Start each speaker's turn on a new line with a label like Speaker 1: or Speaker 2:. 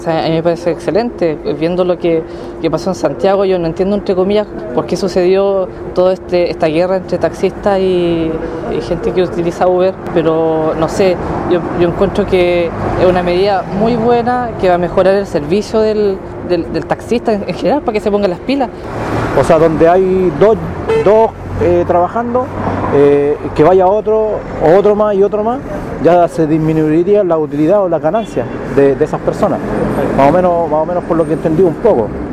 Speaker 1: O sea, a mí me parece excelente, viendo lo que pasó en Santiago. Yo no entiendo, entre comillas, por qué sucedió toda esta guerra entre taxistas y gente que utiliza Uber, pero no sé, yo encuentro que es una medida muy buena que va a mejorar el servicio del taxista en general, para que se pongan las pilas.
Speaker 2: O sea, donde hay dos trabajando, que vaya otro más y otro más, ya se disminuiría la utilidad o la ganancia de esas personas, más o menos por lo que entendí un poco.